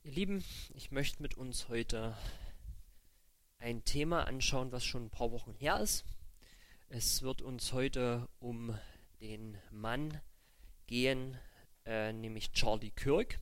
Ihr Lieben, ich möchte mit uns heute ein Thema anschauen, was schon ein paar Wochen her ist. Es wird uns heute um den Mann gehen, nämlich Charlie Kirk.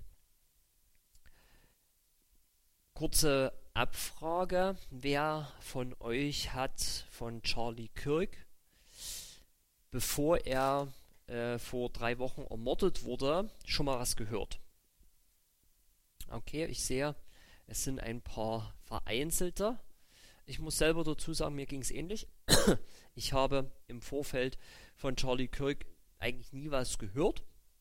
Kurze Abfrage, wer von euch hat von Charlie Kirk, bevor er vor 3 Wochen ermordet wurde, schon mal was gehört? Okay, ich sehe, es sind ein paar vereinzelte. Ich muss selber dazu sagen, mir ging es ähnlich. Ich habe im Vorfeld von Charlie Kirk eigentlich nie was gehört.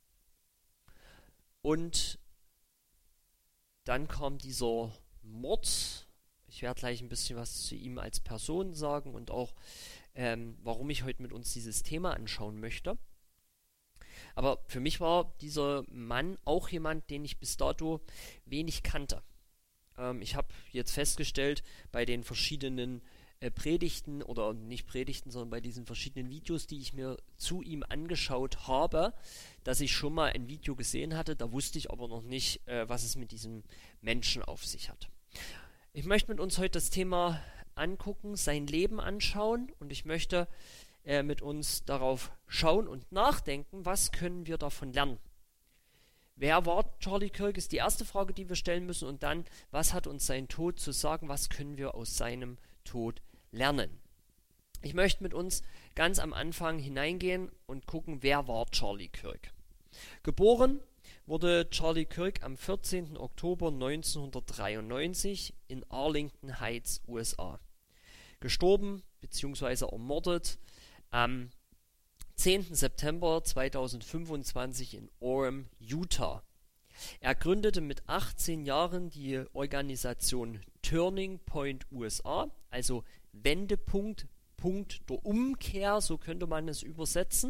Und dann kam dieser Mord. Ich werde gleich ein bisschen was zu ihm als Person sagen und auch, warum ich heute mit uns dieses Thema anschauen möchte. Aber für mich war dieser Mann auch jemand, den ich bis dato wenig kannte. Ich habe jetzt festgestellt, bei den verschiedenen Predigten, oder nicht Predigten, sondern bei diesen verschiedenen Videos, die ich mir zu ihm angeschaut habe, dass ich schon mal ein Video gesehen hatte, da wusste ich aber noch nicht, was es mit diesem Menschen auf sich hat. Ich möchte mit uns heute das Thema angucken, sein Leben anschauen, und ich möchte mit uns darauf schauen und nachdenken, was können wir davon lernen. Wer war Charlie Kirk, ist die erste Frage, die wir stellen müssen, und dann, was hat uns sein Tod zu sagen, was können wir aus seinem Tod lernen. Ich möchte mit uns ganz am Anfang hineingehen und gucken, wer war Charlie Kirk. Geboren wurde Charlie Kirk am 14. Oktober 1993 in Arlington Heights, USA. Gestorben bzw. ermordet am 10. September 2025 in Orem, Utah. Er gründete mit 18 Jahren die Organisation Turning Point USA, also Wendepunkt, Punkt der Umkehr, so könnte man es übersetzen.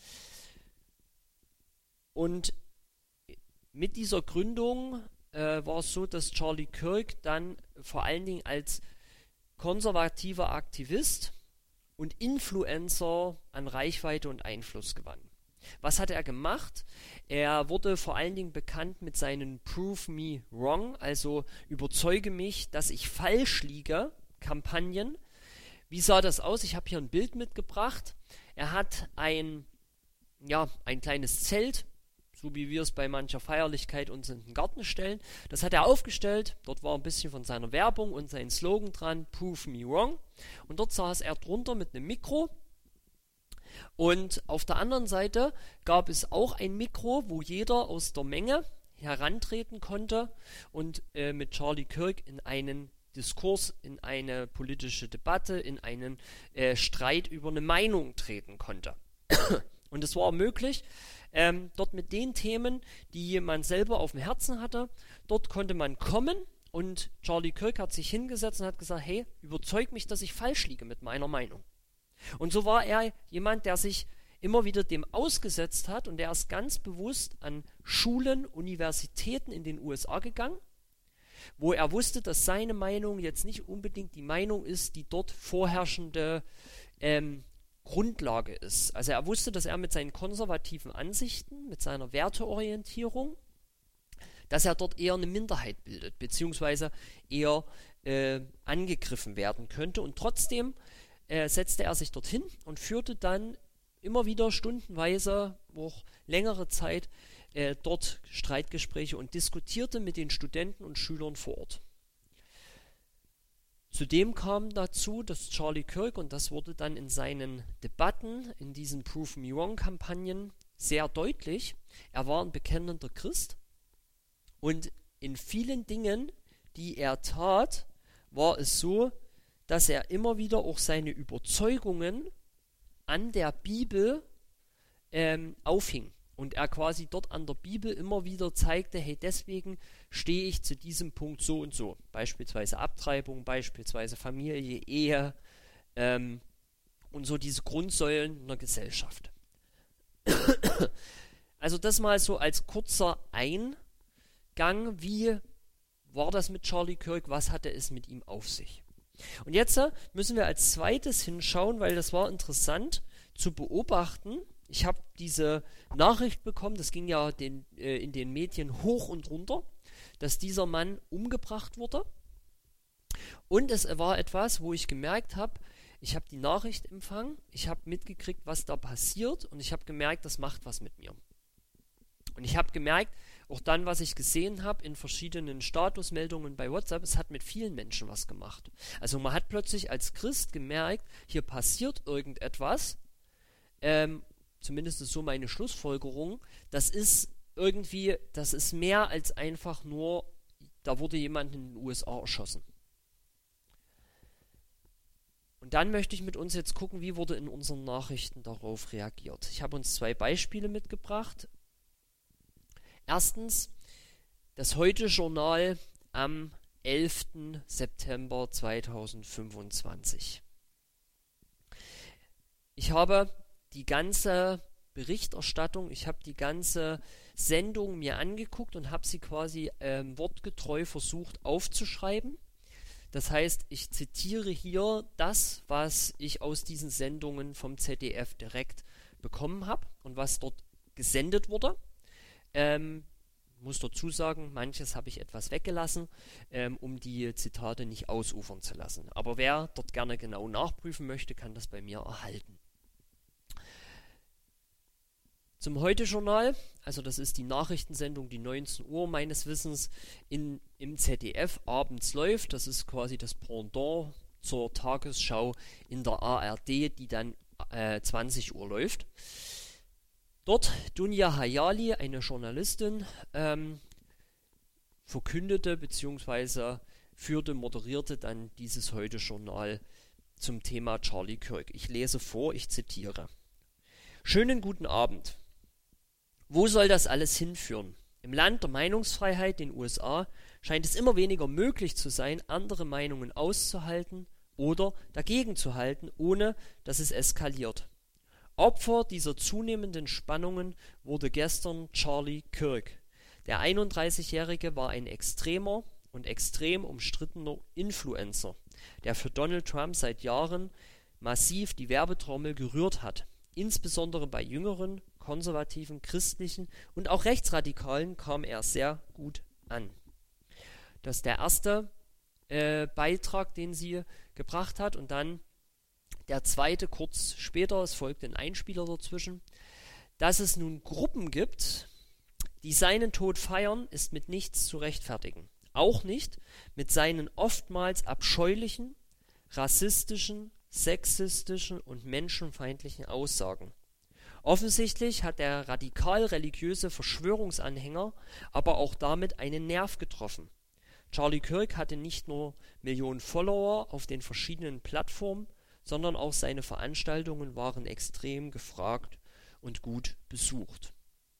Und mit dieser Gründung war es so, dass Charlie Kirk dann vor allen Dingen als konservativer Aktivist und Influencer an Reichweite und Einfluss gewann. Was hat er gemacht? Er wurde vor allen Dingen bekannt mit seinen Prove Me Wrong, also überzeuge mich, dass ich falsch liege, Kampagnen. Wie sah das aus? Ich habe hier ein Bild mitgebracht. Er hat ein kleines Zelt, so wie wir es bei mancher Feierlichkeit uns in den Garten stellen. Das hat er aufgestellt. Dort war ein bisschen von seiner Werbung und sein Slogan dran, Prove Me Wrong. Und dort saß er drunter mit einem Mikro. Und auf der anderen Seite gab es auch ein Mikro, wo jeder aus der Menge herantreten konnte und mit Charlie Kirk in einen Diskurs, in eine politische Debatte, in einen Streit über eine Meinung treten konnte. Und es war möglich, dort mit den Themen, die man selber auf dem Herzen hatte, dort konnte man kommen, und Charlie Kirk hat sich hingesetzt und hat gesagt, hey, überzeug mich, dass ich falsch liege mit meiner Meinung. Und so war er jemand, der sich immer wieder dem ausgesetzt hat, und der ist ganz bewusst an Schulen, Universitäten in den USA gegangen, wo er wusste, dass seine Meinung jetzt nicht unbedingt die Meinung ist, die dort vorherrschende Grundlage ist. Also er wusste, dass er mit seinen konservativen Ansichten, mit seiner Werteorientierung, dass er dort eher eine Minderheit bildet, beziehungsweise eher angegriffen werden könnte. Und trotzdem setzte er sich dorthin und führte dann immer wieder stundenweise, auch längere Zeit, dort Streitgespräche und diskutierte mit den Studenten und Schülern vor Ort. Zudem kam dazu, dass Charlie Kirk, und das wurde dann in seinen Debatten, in diesen Prove Me Wrong-Kampagnen sehr deutlich, er war ein bekennender Christ, und in vielen Dingen, die er tat, war es so, dass er immer wieder auch seine Überzeugungen an der Bibel aufhing. Und er quasi dort an der Bibel immer wieder zeigte, hey, deswegen stehe ich zu diesem Punkt so und so. Beispielsweise Abtreibung, beispielsweise Familie, Ehe und so diese Grundsäulen einer Gesellschaft. Also das mal so als kurzer Eingang, wie war das mit Charlie Kirk, was hatte es mit ihm auf sich? Und jetzt müssen wir als zweites hinschauen, weil das war interessant zu beobachten. Ich habe diese Nachricht bekommen, das ging ja in den Medien hoch und runter, dass dieser Mann umgebracht wurde. Und es war etwas, wo ich gemerkt habe, ich habe die Nachricht empfangen, ich habe mitgekriegt, was da passiert und ich habe gemerkt, das macht was mit mir. Und ich habe gemerkt, auch dann, was ich gesehen habe in verschiedenen Statusmeldungen bei WhatsApp, es hat mit vielen Menschen was gemacht. Also man hat plötzlich als Christ gemerkt, hier passiert irgendetwas, zumindest ist so meine Schlussfolgerung, das ist mehr als einfach nur, da wurde jemand in den USA erschossen. Und dann möchte ich mit uns jetzt gucken, wie wurde in unseren Nachrichten darauf reagiert. Ich habe uns 2 Beispiele mitgebracht. Erstens, das Heute-Journal am 11. September 2025. Ich habe die ganze Berichterstattung, ich habe die ganze Sendung mir angeguckt und habe sie quasi wortgetreu versucht aufzuschreiben. Das heißt, ich zitiere hier das, was ich aus diesen Sendungen vom ZDF direkt bekommen habe und was dort gesendet wurde. Muss dazu sagen, manches habe ich etwas weggelassen, um die Zitate nicht ausufern zu lassen. Aber wer dort gerne genau nachprüfen möchte, kann das bei mir erhalten. Zum Heute-Journal, also das ist die Nachrichtensendung, die 19 Uhr meines Wissens im ZDF abends läuft. Das ist quasi das Pendant zur Tagesschau in der ARD, die dann 20 Uhr läuft. Dort Dunja Hayali, eine Journalistin, verkündete bzw. moderierte dann dieses Heute-Journal zum Thema Charlie Kirk. Ich lese vor, ich zitiere. Schönen guten Abend. Wo soll das alles hinführen? Im Land der Meinungsfreiheit, den USA, scheint es immer weniger möglich zu sein, andere Meinungen auszuhalten oder dagegen zu halten, ohne dass es eskaliert. Opfer dieser zunehmenden Spannungen wurde gestern Charlie Kirk. Der 31-Jährige war ein extremer und extrem umstrittener Influencer, der für Donald Trump seit Jahren massiv die Werbetrommel gerührt hat. Insbesondere bei jüngeren, konservativen, christlichen und auch Rechtsradikalen kam er sehr gut an. Das ist der erste Beitrag, den sie gebracht hat, und dann der zweite kurz später, es folgte ein Einspieler dazwischen. Dass es nun Gruppen gibt, die seinen Tod feiern, ist mit nichts zu rechtfertigen. Auch nicht mit seinen oftmals abscheulichen, rassistischen, sexistischen und menschenfeindlichen Aussagen. Offensichtlich hat der radikal-religiöse Verschwörungsanhänger aber auch damit einen Nerv getroffen. Charlie Kirk hatte nicht nur Millionen Follower auf den verschiedenen Plattformen, sondern auch seine Veranstaltungen waren extrem gefragt und gut besucht.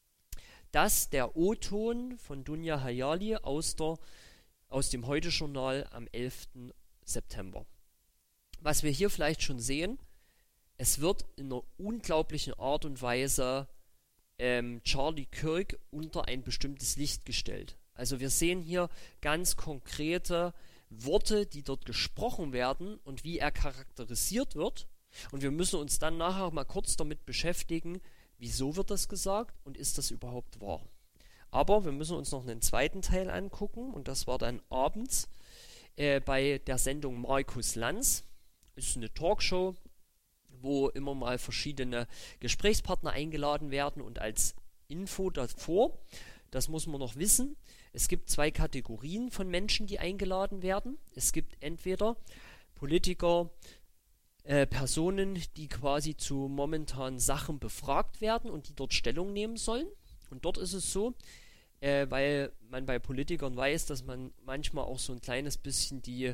Das der O-Ton von Dunja Hayali aus dem Heute-Journal am 11. September. Was wir hier vielleicht schon sehen, es wird in einer unglaublichen Art und Weise Charlie Kirk unter ein bestimmtes Licht gestellt. Also wir sehen hier ganz konkrete Worte, die dort gesprochen werden und wie er charakterisiert wird. Und wir müssen uns dann nachher mal kurz damit beschäftigen, wieso wird das gesagt und ist das überhaupt wahr. Aber wir müssen uns noch einen zweiten Teil angucken, und das war dann abends bei der Sendung Markus Lanz. Ist eine Talkshow, wo immer mal verschiedene Gesprächspartner eingeladen werden, und als Info davor, das muss man noch wissen, es gibt 2 Kategorien von Menschen, die eingeladen werden. Es gibt entweder Politiker, Personen, die quasi zu momentanen Sachen befragt werden und die dort Stellung nehmen sollen. Und dort ist es so, weil man bei Politikern weiß, dass man manchmal auch so ein kleines bisschen die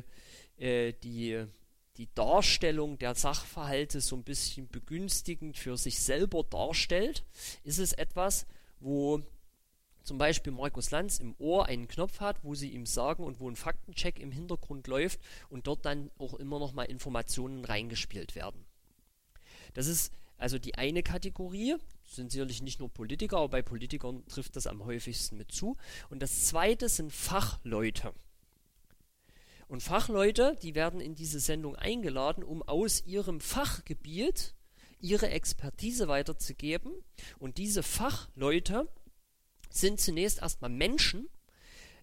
Darstellung der Sachverhalte so ein bisschen begünstigend für sich selber darstellt, ist es etwas, wo zum Beispiel Markus Lanz im Ohr einen Knopf hat, wo sie ihm sagen und wo ein Faktencheck im Hintergrund läuft und dort dann auch immer noch mal Informationen reingespielt werden. Das ist also die eine Kategorie, das sind sicherlich nicht nur Politiker, aber bei Politikern trifft das am häufigsten mit zu. Und das zweite sind Fachleute. Und Fachleute, die werden in diese Sendung eingeladen, um aus ihrem Fachgebiet ihre Expertise weiterzugeben. Und diese Fachleute sind zunächst erstmal Menschen,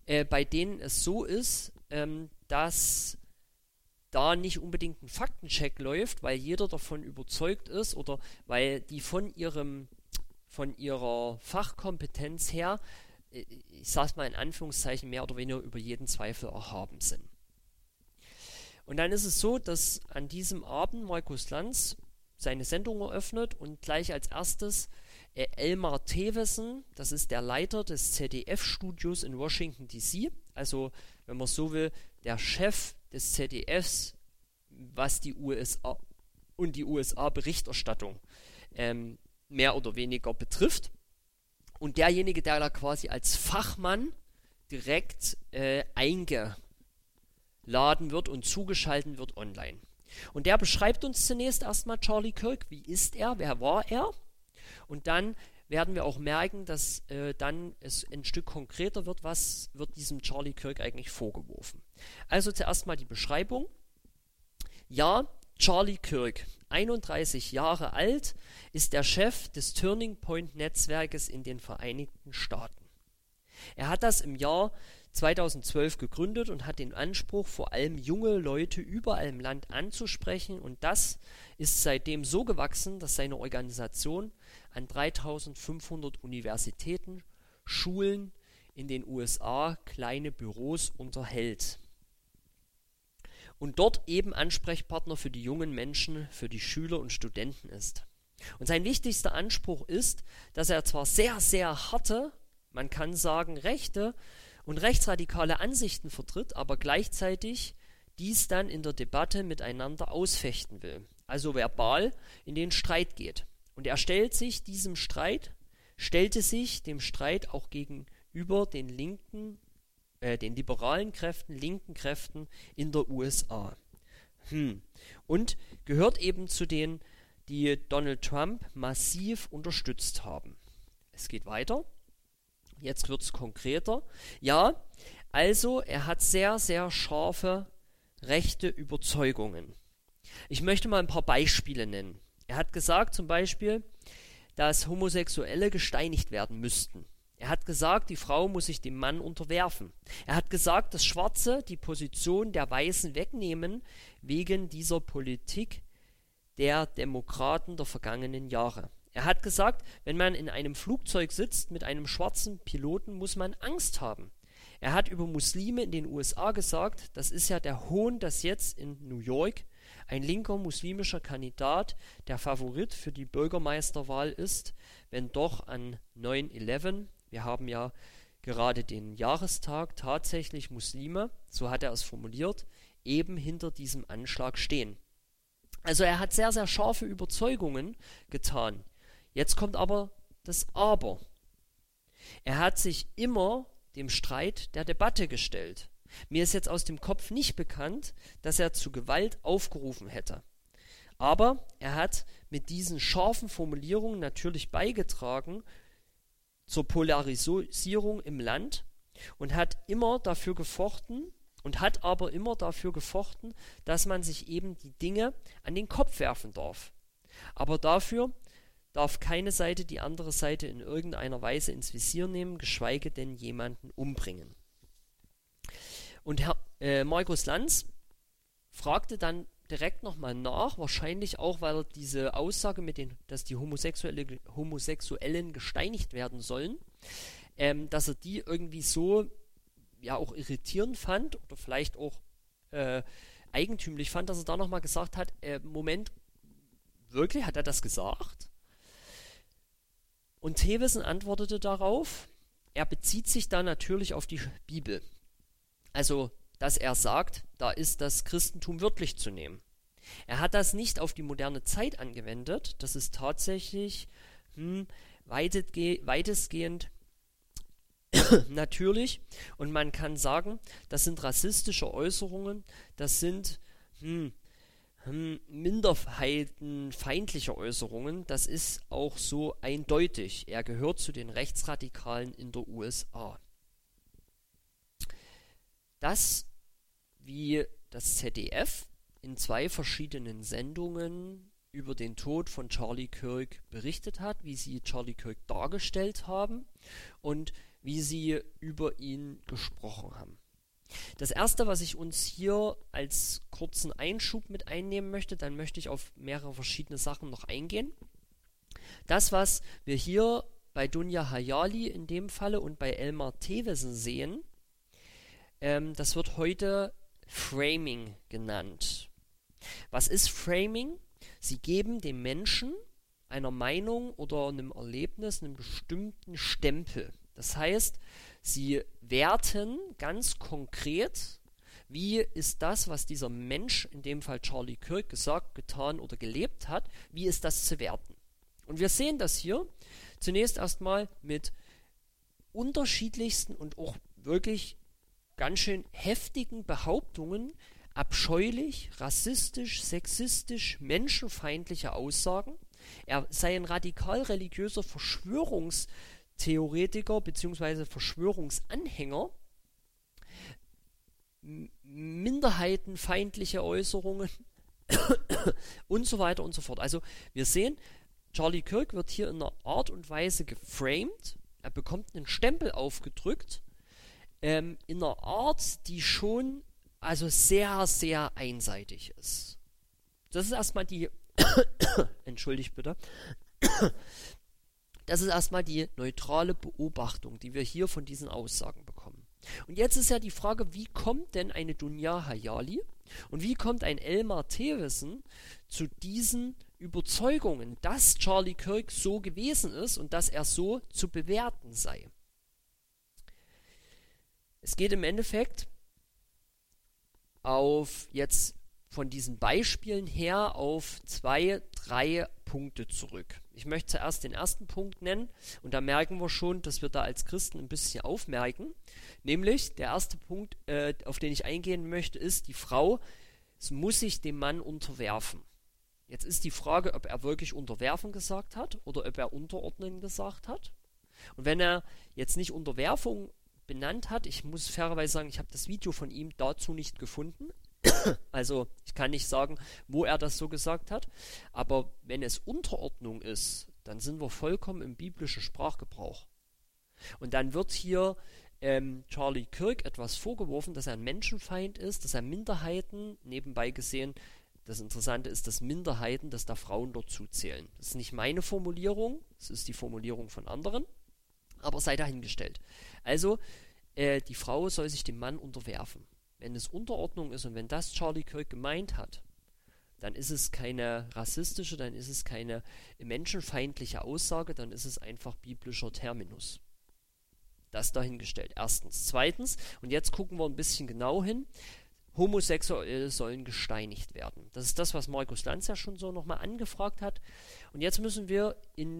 bei denen es so ist, dass da nicht unbedingt ein Faktencheck läuft, weil jeder davon überzeugt ist oder weil die von ihrer Fachkompetenz her, ich sag's mal in Anführungszeichen, mehr oder weniger über jeden Zweifel erhaben sind. Und dann ist es so, dass an diesem Abend Markus Lanz seine Sendung eröffnet und gleich als erstes Elmar Thewissen, das ist der Leiter des ZDF-Studios in Washington DC, also wenn man so will, der Chef des ZDFs, was die USA und die USA-Berichterstattung mehr oder weniger betrifft. Und derjenige, der da quasi als Fachmann direkt eingeladen wird und zugeschaltet wird online. Und der beschreibt uns zunächst erstmal Charlie Kirk. Wie ist er? Wer war er? Und dann werden wir auch merken, dass dann es ein Stück konkreter wird, was wird diesem Charlie Kirk eigentlich vorgeworfen. Also zuerst mal die Beschreibung. Ja, Charlie Kirk, 31 Jahre alt, ist der Chef des Turning Point Netzwerkes in den Vereinigten Staaten. Er hat das im Jahr 2012 gegründet und hat den Anspruch, vor allem junge Leute überall im Land anzusprechen, und das ist seitdem so gewachsen, dass seine Organisation an 3500 Universitäten, Schulen in den USA kleine Büros unterhält und dort eben Ansprechpartner für die jungen Menschen, für die Schüler und Studenten ist. Und sein wichtigster Anspruch ist, dass er zwar sehr, sehr harte, man kann sagen rechte und rechtsradikale Ansichten vertritt, aber gleichzeitig dies dann in der Debatte miteinander ausfechten will, also verbal in den Streit geht. Und er stellte sich dem Streit auch gegenüber den liberalen Kräften, linken Kräften in der USA. Und gehört eben zu denen, die Donald Trump massiv unterstützt haben. Es geht weiter. Jetzt wird es konkreter. Ja, also er hat sehr, sehr scharfe rechte Überzeugungen. Ich möchte mal ein paar Beispiele nennen. Er hat gesagt zum Beispiel, dass Homosexuelle gesteinigt werden müssten. Er hat gesagt, die Frau muss sich dem Mann unterwerfen. Er hat gesagt, dass Schwarze die Position der Weißen wegnehmen wegen dieser Politik der Demokraten der vergangenen Jahre. Er hat gesagt, wenn man in einem Flugzeug sitzt mit einem schwarzen Piloten, muss man Angst haben. Er hat über Muslime in den USA gesagt, das ist ja der Hohn, dass jetzt in New York ein linker muslimischer Kandidat der Favorit für die Bürgermeisterwahl ist, wenn doch an 9/11, wir haben ja gerade den Jahrestag, tatsächlich Muslime, so hat er es formuliert, eben hinter diesem Anschlag stehen. Also er hat sehr, sehr scharfe Überzeugungen getan. Jetzt kommt aber das Aber. Er hat sich immer dem Streit der Debatte gestellt. Mir ist jetzt aus dem Kopf nicht bekannt, dass er zu Gewalt aufgerufen hätte. Aber er hat mit diesen scharfen Formulierungen natürlich beigetragen zur Polarisierung im Land und hat aber immer dafür gefochten, dass man sich eben die Dinge an den Kopf werfen darf. Aber dafür darf keine Seite die andere Seite in irgendeiner Weise ins Visier nehmen, geschweige denn jemanden umbringen. Und Markus Lanz fragte dann direkt nochmal nach, wahrscheinlich auch, weil er diese Aussage dass die Homosexuellen gesteinigt werden sollen, dass er die irgendwie so ja auch irritierend fand oder vielleicht auch eigentümlich fand, dass er da nochmal gesagt hat, Moment, wirklich, hat er das gesagt? Und Thewissen antwortete darauf, er bezieht sich da natürlich auf die Bibel. Also, dass er sagt, da ist das Christentum wörtlich zu nehmen. Er hat das nicht auf die moderne Zeit angewendet, das ist tatsächlich weitestgehend natürlich, und man kann sagen, das sind rassistische Äußerungen, das sind minderheitenfeindliche Äußerungen, das ist auch so eindeutig. Er gehört zu den Rechtsradikalen in der USA. Das, wie das ZDF in 2 verschiedenen Sendungen über den Tod von Charlie Kirk berichtet hat, wie sie Charlie Kirk dargestellt haben und wie sie über ihn gesprochen haben. Das erste, was ich uns hier als kurzen Einschub mit einnehmen möchte, dann möchte ich auf mehrere verschiedene Sachen noch eingehen. Das, was wir hier bei Dunja Hayali in dem Falle und bei Elmar Thewissen sehen, das wird heute Framing genannt. Was ist Framing? Sie geben dem Menschen einer Meinung oder einem Erlebnis einen bestimmten Stempel. Das heißt, sie werten ganz konkret, wie ist das, was dieser Mensch, in dem Fall Charlie Kirk, gesagt, getan oder gelebt hat, wie ist das zu werten. Und wir sehen das hier zunächst erstmal mit unterschiedlichsten und auch wirklich ganz schön heftigen Behauptungen, abscheulich, rassistisch, sexistisch, menschenfeindliche Aussagen. Er sei ein radikal religiöser Verschwörungstheoretiker bzw. Verschwörungsanhänger, minderheitenfeindliche Äußerungen und so weiter und so fort. Also wir sehen, Charlie Kirk wird hier in einer Art und Weise geframed, er bekommt einen Stempel aufgedrückt, in einer Art, die schon also sehr, sehr einseitig ist. Das ist erstmal die entschuldigt bitte. Das ist erstmal die neutrale Beobachtung, die wir hier von diesen Aussagen bekommen. Und jetzt ist ja die Frage, wie kommt denn eine Dunja Hayali und wie kommt ein Elmar Thewissen zu diesen Überzeugungen, dass Charlie Kirk so gewesen ist und dass er so zu bewerten sei? Es geht im Endeffekt auf jetzt von diesen Beispielen her auf 2, 3 Punkte zurück. Ich möchte zuerst den ersten Punkt nennen und da merken wir schon, dass wir da als Christen ein bisschen aufmerken. Nämlich der erste Punkt, auf den ich eingehen möchte, ist, die Frau muss sich dem Mann unterwerfen. Jetzt ist die Frage, ob er wirklich Unterwerfen gesagt hat oder ob er Unterordnen gesagt hat. Und wenn er jetzt nicht Unterwerfung benannt hat, ich muss fairerweise sagen, ich habe das Video von ihm dazu nicht gefunden. Also ich kann nicht sagen, wo er das so gesagt hat, aber wenn es Unterordnung ist, dann sind wir vollkommen im biblischen Sprachgebrauch. Und dann wird hier Charlie Kirk etwas vorgeworfen, dass er ein Menschenfeind ist, dass er Minderheiten, nebenbei gesehen, das Interessante ist, dass Minderheiten, dass da Frauen dazu zählen. Das ist nicht meine Formulierung, das ist die Formulierung von anderen, aber sei dahingestellt. Also, die Frau soll sich dem Mann unterwerfen. Wenn es Unterordnung ist und wenn das Charlie Kirk gemeint hat, dann ist es keine rassistische, dann ist es keine menschenfeindliche Aussage, dann ist es einfach biblischer Terminus. Das dahingestellt. Erstens. Zweitens, und jetzt gucken wir ein bisschen genau hin, Homosexuelle sollen gesteinigt werden. Das ist das, was Markus Lanz ja schon so nochmal angefragt hat. Und jetzt müssen wir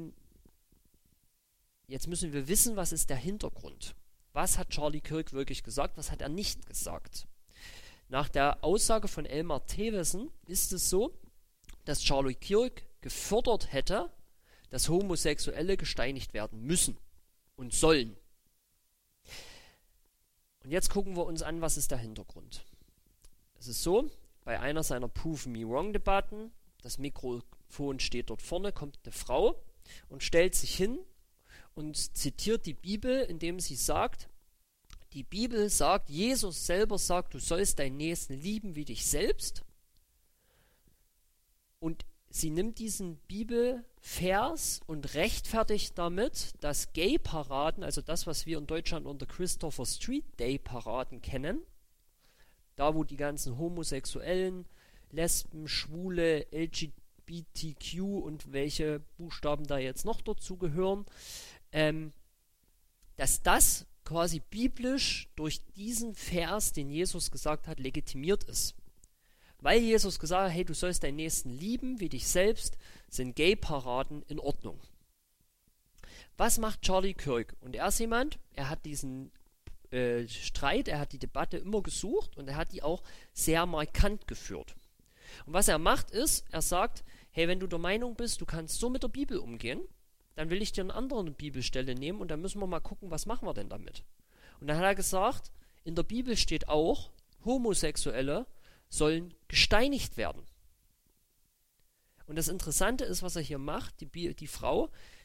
wissen, was ist der Hintergrund. Was hat Charlie Kirk wirklich gesagt, was hat er nicht gesagt? Nach der Aussage von Elmar Thewissen ist es so, dass Charlie Kirk gefordert hätte, dass Homosexuelle gesteinigt werden müssen und sollen. Und jetzt gucken wir uns an, was ist der Hintergrund. Es ist so, bei einer seiner Prove Me Wrong Debatten, das Mikrofon steht dort vorne, kommt eine Frau und stellt sich hin und zitiert die Bibel, indem sie sagt, die Bibel sagt, Jesus selber sagt, du sollst deinen Nächsten lieben wie dich selbst. Und sie nimmt diesen Bibelvers und rechtfertigt damit, dass Gay-Paraden, also das, was wir in Deutschland unter Christopher Street Day-Paraden kennen, da wo die ganzen Homosexuellen, Lesben, Schwule, LGBTQ und welche Buchstaben da jetzt noch dazu gehören, dass das quasi biblisch durch diesen Vers, den Jesus gesagt hat, legitimiert ist. Weil Jesus gesagt hat, hey, du sollst deinen Nächsten lieben wie dich selbst, sind Gay-Paraden in Ordnung. Was macht Charlie Kirk? Und er ist jemand, er hat diesen Streit, er hat die Debatte immer gesucht und er hat die auch sehr markant geführt. Und was er macht ist, er sagt, hey, wenn du der Meinung bist, du kannst so mit der Bibel umgehen, dann will ich dir eine andere Bibelstelle nehmen und dann müssen wir mal gucken, was machen wir denn damit. Und dann hat er gesagt, in der Bibel steht auch, Homosexuelle sollen gesteinigt werden. Und das Interessante ist, was er hier macht, die Frau,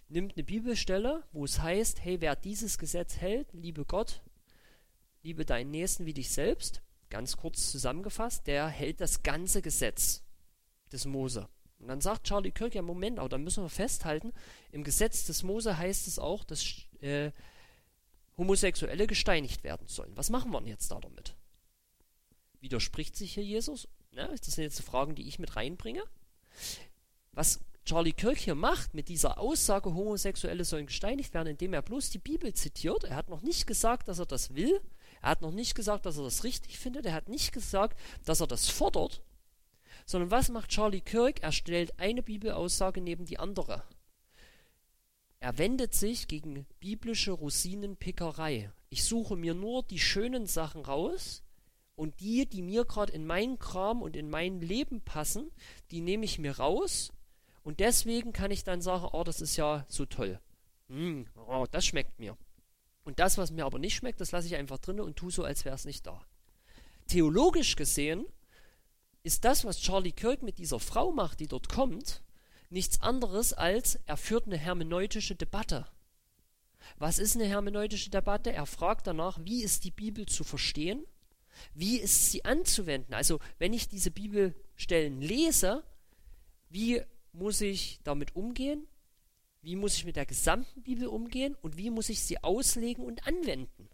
nimmt eine Bibelstelle, wo es heißt, hey, wer dieses Gesetz hält, liebe Gott, liebe deinen Nächsten wie dich selbst, ganz kurz zusammengefasst, der hält das ganze Gesetz des Mose. Und dann sagt Charlie Kirk, ja Moment, aber da müssen wir festhalten, im Gesetz des Mose heißt es auch, dass Homosexuelle gesteinigt werden sollen. Was machen wir denn jetzt da damit? Widerspricht sich hier Jesus? Ja, das sind jetzt die Fragen, die ich mit reinbringe. Was Charlie Kirk hier macht mit dieser Aussage, Homosexuelle sollen gesteinigt werden, indem er bloß die Bibel zitiert. Er hat noch nicht gesagt, dass er das will. Er hat noch nicht gesagt, dass er das richtig findet. Er hat nicht gesagt, dass er das fordert. Sondern was macht Charlie Kirk? Er stellt eine Bibelaussage neben die andere. Er wendet sich gegen biblische Rosinenpickerei. Ich suche mir nur die schönen Sachen raus und die mir gerade in meinen Kram und in mein Leben passen, die nehme ich mir raus und deswegen kann ich dann sagen, oh, das ist ja so toll. Oh, das schmeckt mir. Und das, was mir aber nicht schmeckt, das lasse ich einfach drin und tue so, als wäre es nicht da. Theologisch gesehen ist das, was Charlie Kirk mit dieser Frau macht, die dort kommt, nichts anderes als, er führt eine hermeneutische Debatte. Was ist eine hermeneutische Debatte? Er fragt danach, wie ist die Bibel zu verstehen? Wie ist sie anzuwenden? Also, wenn ich diese Bibelstellen lese, wie muss ich damit umgehen? Wie muss ich mit der gesamten Bibel umgehen? Und wie muss ich sie auslegen und anwenden?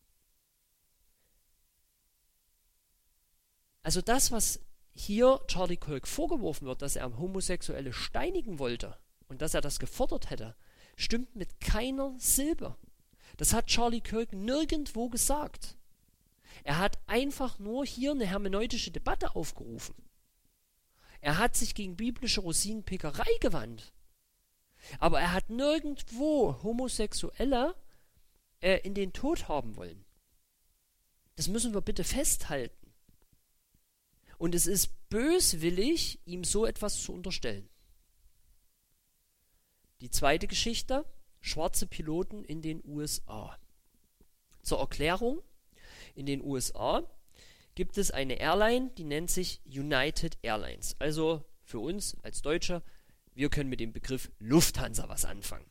Also das, was hier Charlie Kirk vorgeworfen wird, dass er Homosexuelle steinigen wollte und dass er das gefordert hätte, stimmt mit keiner Silbe. Das hat Charlie Kirk nirgendwo gesagt. Er hat einfach nur hier eine hermeneutische Debatte aufgerufen. Er hat sich gegen biblische Rosinenpickerei gewandt. Aber er hat nirgendwo Homosexuelle in den Tod haben wollen. Das müssen wir bitte festhalten. Und es ist böswillig, ihm so etwas zu unterstellen. Die zweite Geschichte, schwarze Piloten in den USA. Zur Erklärung, in den USA gibt es eine Airline, die nennt sich United Airlines. Also für uns als Deutsche, wir können mit dem Begriff Lufthansa was anfangen.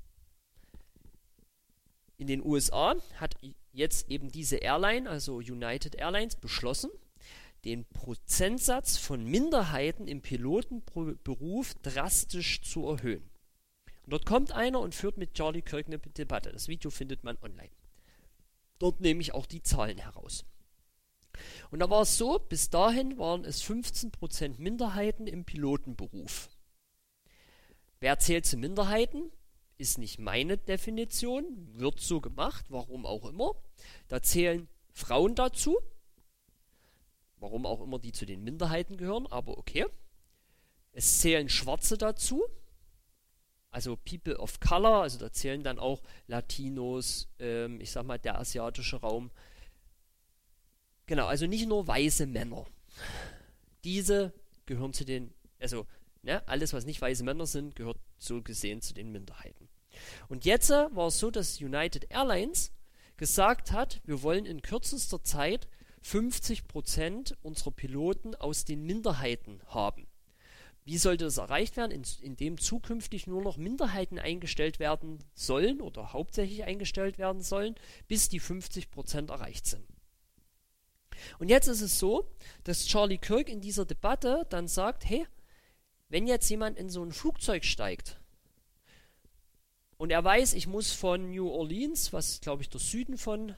In den USA hat jetzt eben diese Airline, also United Airlines, beschlossen, den Prozentsatz von Minderheiten im Pilotenberuf drastisch zu erhöhen. Und dort kommt einer und führt mit Charlie Kirk eine Debatte. Das Video findet man online. Dort nehme ich auch die Zahlen heraus. Und da war es so, bis dahin waren es 15% Minderheiten im Pilotenberuf. Wer zählt zu Minderheiten? Ist nicht meine Definition, wird so gemacht, warum auch immer. Da zählen Frauen dazu, warum auch immer die zu den Minderheiten gehören, aber okay. Es zählen Schwarze dazu, also People of Color, also da zählen dann auch Latinos, ich sag mal der asiatische Raum. Genau, also nicht nur weiße Männer. Diese gehören zu den, also alles was nicht weiße Männer sind, gehört so gesehen zu den Minderheiten. Und jetzt war es so, dass United Airlines gesagt hat, wir wollen in kürzester Zeit 50% unserer Piloten aus den Minderheiten haben. Wie sollte das erreicht werden? Indem zukünftig nur noch Minderheiten eingestellt werden sollen oder hauptsächlich eingestellt werden sollen, bis die 50% erreicht sind. Und jetzt ist es so, dass Charlie Kirk in dieser Debatte dann sagt, hey, wenn jetzt jemand in so ein Flugzeug steigt und er weiß, ich muss von New Orleans, was glaube ich der Süden von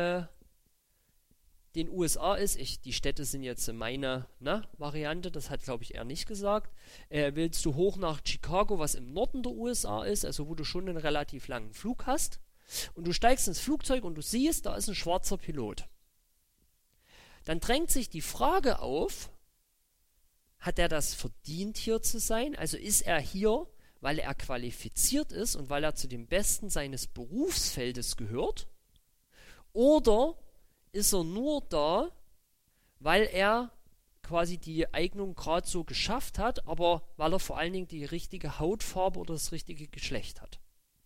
den USA ist, die Städte sind jetzt meine Variante, das hat glaube ich er nicht gesagt, willst du hoch nach Chicago, was im Norden der USA ist, also wo du schon einen relativ langen Flug hast und du steigst ins Flugzeug und du siehst, da ist ein schwarzer Pilot. Dann drängt sich die Frage auf, hat er das verdient hier zu sein? Also ist er hier, weil er qualifiziert ist und weil er zu den Besten seines Berufsfeldes gehört? Oder ist er nur da, weil er quasi die Eignung gerade so geschafft hat, aber weil er vor allen Dingen die richtige Hautfarbe oder das richtige Geschlecht hat?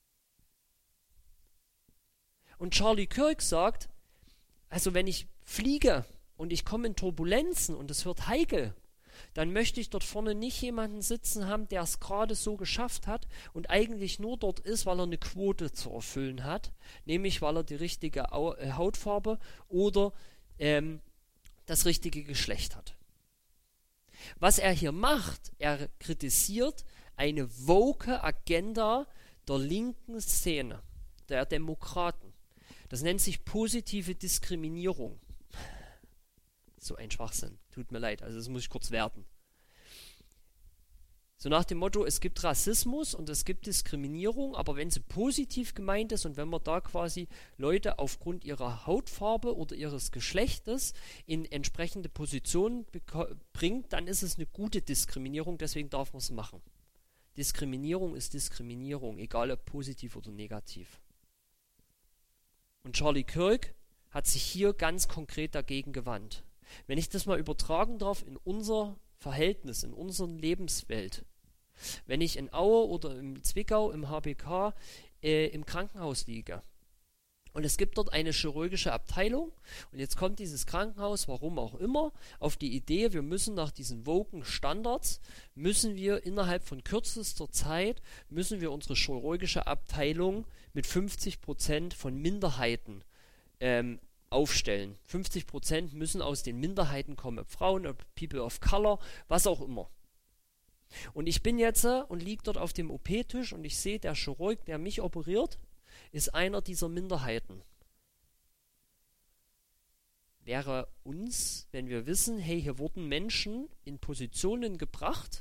Und Charlie Kirk sagt, also wenn ich fliege und ich komme in Turbulenzen und es wird heikel dann möchte ich dort vorne nicht jemanden sitzen haben, der es gerade so geschafft hat und eigentlich nur dort ist, weil er eine Quote zu erfüllen hat, nämlich weil er die richtige Hautfarbe oder das richtige Geschlecht hat. Was er hier macht, er kritisiert eine woke Agenda der linken Szene, der Demokraten. Das nennt sich positive Diskriminierung. So ein Schwachsinn, tut mir leid, also das muss ich kurz werten. So nach dem Motto, es gibt Rassismus und es gibt Diskriminierung, aber wenn sie positiv gemeint ist und wenn man da quasi Leute aufgrund ihrer Hautfarbe oder ihres Geschlechtes in entsprechende Positionen bringt, dann ist es eine gute Diskriminierung, deswegen darf man es machen. Diskriminierung ist Diskriminierung, egal ob positiv oder negativ. Und Charlie Kirk hat sich hier ganz konkret dagegen gewandt. Wenn ich das mal übertragen darf in unser Verhältnis, in unsere Lebenswelt. Wenn ich in Aue oder in Zwickau im HBK im Krankenhaus liege und es gibt dort eine chirurgische Abteilung und jetzt kommt dieses Krankenhaus, warum auch immer, auf die Idee, wir müssen nach diesen woken Standards, müssen wir innerhalb von kürzester Zeit, müssen wir unsere chirurgische Abteilung mit 50% von Minderheiten aufstellen. 50% müssen aus den Minderheiten kommen, ob Frauen, ob People of Color, was auch immer. Und ich bin jetzt und liege dort auf dem OP-Tisch und ich sehe, der Chirurg, der mich operiert, ist einer dieser Minderheiten. Wäre uns, wenn wir wissen, hey, hier wurden Menschen in Positionen gebracht,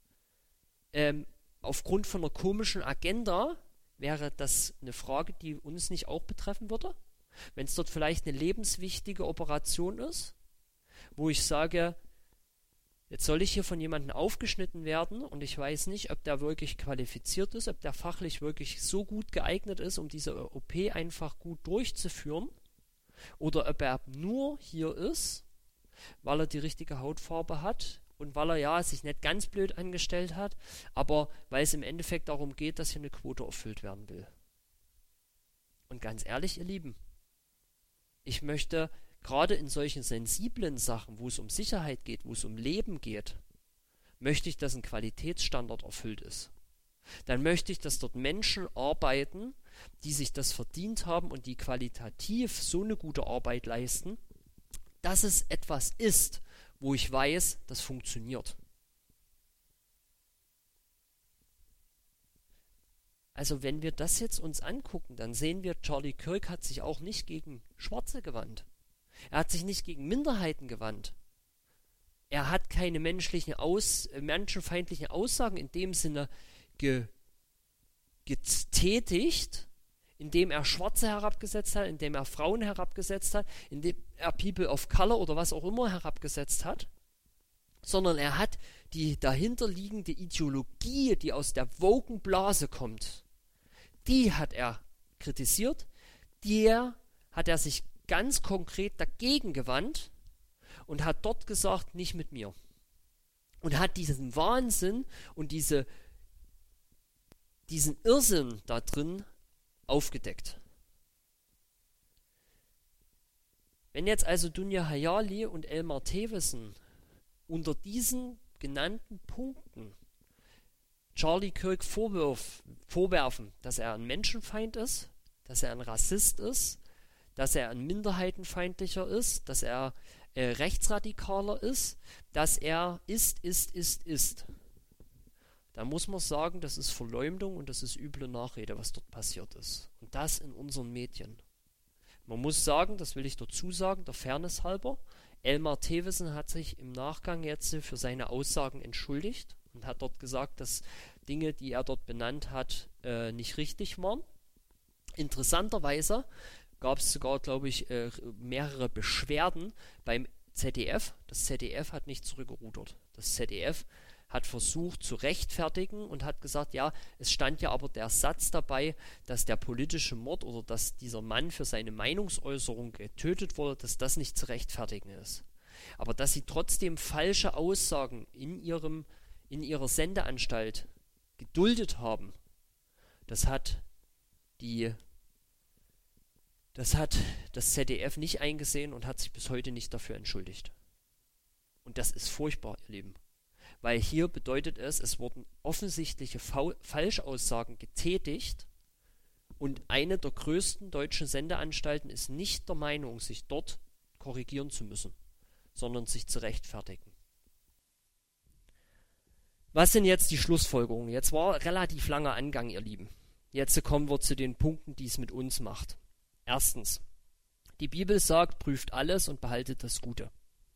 aufgrund von einer komischen Agenda, wäre das eine Frage, die uns nicht auch betreffen würde? Wenn es dort vielleicht eine lebenswichtige Operation ist, wo ich sage, jetzt soll ich hier von jemandem aufgeschnitten werden und ich weiß nicht, ob der wirklich qualifiziert ist, ob der fachlich wirklich so gut geeignet ist, um diese OP einfach gut durchzuführen oder ob er nur hier ist, weil er die richtige Hautfarbe hat und weil er ja sich nicht ganz blöd angestellt hat, aber weil es im Endeffekt darum geht, dass hier eine Quote erfüllt werden will. Und ganz ehrlich, ihr Lieben, ich möchte gerade in solchen sensiblen Sachen, wo es um Sicherheit geht, wo es um Leben geht, möchte ich, dass ein Qualitätsstandard erfüllt ist. Dann möchte ich, dass dort Menschen arbeiten, die sich das verdient haben und die qualitativ so eine gute Arbeit leisten, dass es etwas ist, wo ich weiß, das funktioniert. Also wenn wir das jetzt uns angucken, dann sehen wir, Charlie Kirk hat sich auch nicht gegen Schwarze gewandt. Er hat sich nicht gegen Minderheiten gewandt. Er hat keine menschenfeindlichen Aussagen in dem Sinne getätigt, indem er Schwarze herabgesetzt hat, indem er Frauen herabgesetzt hat, indem er People of Color oder was auch immer herabgesetzt hat, sondern er hat die dahinterliegende Ideologie, die aus der woken Blase kommt, die hat er kritisiert, der hat er sich ganz konkret dagegen gewandt und hat dort gesagt, nicht mit mir. Und hat diesen Wahnsinn und diesen Irrsinn da drin aufgedeckt. Wenn jetzt also Dunja Hayali und Elmar Thewissen unter diesen genannten Punkten Charlie Kirk vorwerfen, dass er ein Menschenfeind ist, dass er ein Rassist ist, dass er ein Minderheitenfeindlicher ist, dass er Rechtsradikaler ist, dass er ist, dann muss man sagen, das ist Verleumdung und das ist üble Nachrede, was dort passiert ist. Und das in unseren Medien. Man muss sagen, das will ich dazu sagen, der Fairness halber, Elmar Thewissen hat sich im Nachgang jetzt für seine Aussagen entschuldigt und hat dort gesagt, dass Dinge, die er dort benannt hat, nicht richtig waren. Interessanterweise gab es sogar, glaube ich, mehrere Beschwerden beim ZDF. Das ZDF hat nicht zurückgerudert. Das ZDF hat versucht zu rechtfertigen und hat gesagt, ja, es stand ja aber der Satz dabei, dass der politische Mord oder dass dieser Mann für seine Meinungsäußerung getötet wurde, dass das nicht zu rechtfertigen ist. Aber dass sie trotzdem falsche Aussagen in ihrer Sendeanstalt geduldet haben, das hat das ZDF nicht eingesehen und hat sich bis heute nicht dafür entschuldigt. Und das ist furchtbar, ihr Lieben. Weil hier bedeutet es wurden offensichtliche Falschaussagen getätigt und eine der größten deutschen Sendeanstalten ist nicht der Meinung, sich dort korrigieren zu müssen, sondern sich zu rechtfertigen. Was sind jetzt die Schlussfolgerungen? Jetzt war relativ langer Angang, ihr Lieben. Jetzt kommen wir zu den Punkten, die es mit uns macht. Erstens, die Bibel sagt, prüft alles und behaltet das Gute.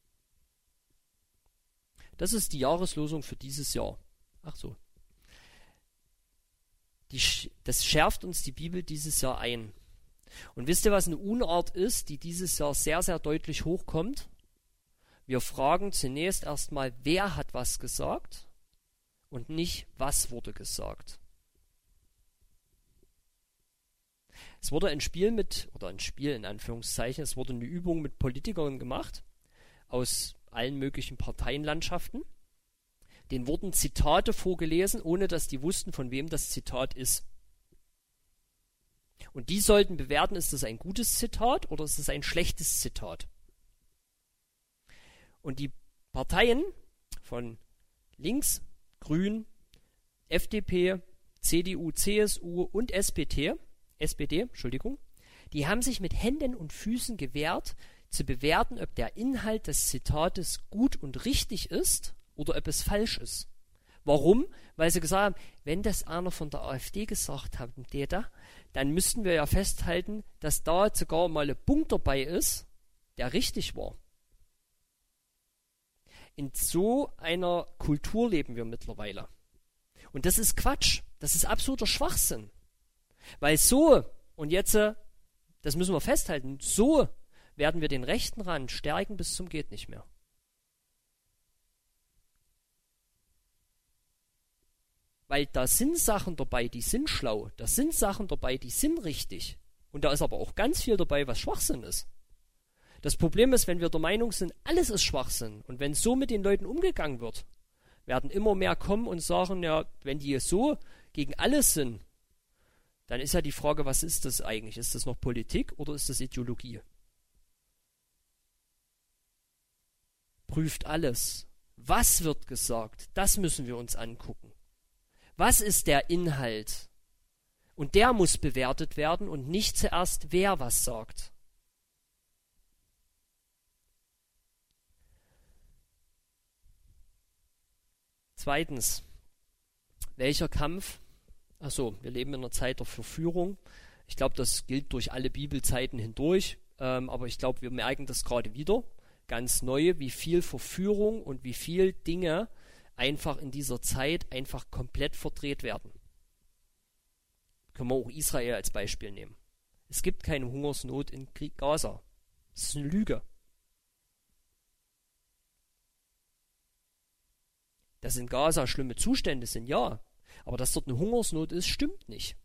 Das ist die Jahreslosung für dieses Jahr. Ach so. Das schärft uns die Bibel dieses Jahr ein. Und wisst ihr, was eine Unart ist, die dieses Jahr sehr, sehr deutlich hochkommt? Wir fragen zunächst erstmal, wer hat was gesagt und nicht, was wurde gesagt. Es wurde ein Spiel in Anführungszeichen, es wurde eine Übung mit Politikern gemacht, aus allen möglichen Parteienlandschaften. Denen wurden Zitate vorgelesen, ohne dass die wussten, von wem das Zitat ist. Und die sollten bewerten, ist das ein gutes Zitat oder ist es ein schlechtes Zitat. Und die Parteien von links, Grün, FDP, CDU, CSU und SPD, die haben sich mit Händen und Füßen gewehrt, zu bewerten, ob der Inhalt des Zitates gut und richtig ist oder ob es falsch ist. Warum? Weil sie gesagt haben, wenn das einer von der AfD gesagt hat, dann müssten wir ja festhalten, dass da sogar mal ein Punkt dabei ist, der richtig war. In so einer Kultur leben wir mittlerweile. Und das ist Quatsch. Das ist absoluter Schwachsinn. Weil so, und jetzt, das müssen wir festhalten, so werden wir den rechten Rand stärken bis zum geht nicht mehr. Weil da sind Sachen dabei, die sind schlau. Da sind Sachen dabei, die sind richtig. Und da ist aber auch ganz viel dabei, was Schwachsinn ist. Das Problem ist, wenn wir der Meinung sind, alles ist Schwachsinn. Und wenn so mit den Leuten umgegangen wird, werden immer mehr kommen und sagen, ja, wenn die so gegen alles sind, dann ist ja die Frage, was ist das eigentlich? Ist das noch Politik oder ist das Ideologie? Prüft alles. Was wird gesagt? Das müssen wir uns angucken. Was ist der Inhalt? Und der muss bewertet werden und nicht zuerst, wer was sagt. Zweitens, welcher Kampf? Achso, wir leben in einer Zeit der Verführung. Ich glaube, das gilt durch alle Bibelzeiten hindurch, aber ich glaube, wir merken das gerade wieder, ganz neu, wie viel Verführung und wie viel Dinge einfach in dieser Zeit einfach komplett verdreht werden. Können wir auch Israel als Beispiel nehmen. Es gibt keine Hungersnot in Gaza. Das ist eine Lüge. Dass in Gaza schlimme Zustände sind, ja. Aber dass dort eine Hungersnot ist, stimmt nicht.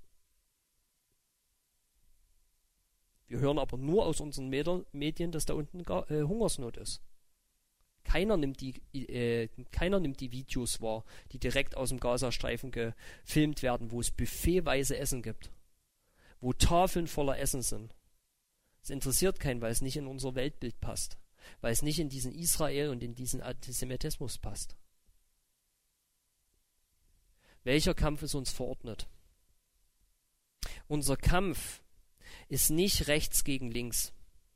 Wir hören aber nur aus unseren Medien, dass da unten Hungersnot ist. Keiner nimmt die Videos wahr, die direkt aus dem Gazastreifen gefilmt werden, wo es buffetweise Essen gibt. Wo Tafeln voller Essen sind. Es interessiert keinen, weil es nicht in unser Weltbild passt. Weil es nicht in diesen Israel und in diesen Antisemitismus passt. Welcher Kampf ist uns verordnet? Unser Kampf ist nicht rechts gegen links.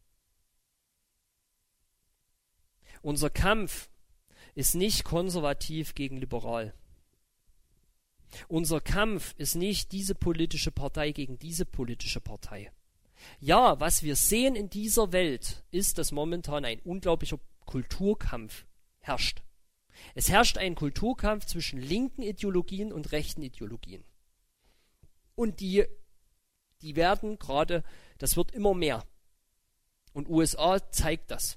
Unser Kampf ist nicht konservativ gegen liberal. Unser Kampf ist nicht diese politische Partei gegen diese politische Partei. Ja, was wir sehen in dieser Welt, ist, dass momentan ein unglaublicher Kulturkampf herrscht. Es herrscht ein Kulturkampf zwischen linken Ideologien und rechten Ideologien. Und die werden gerade, das wird immer mehr. Und USA zeigt das.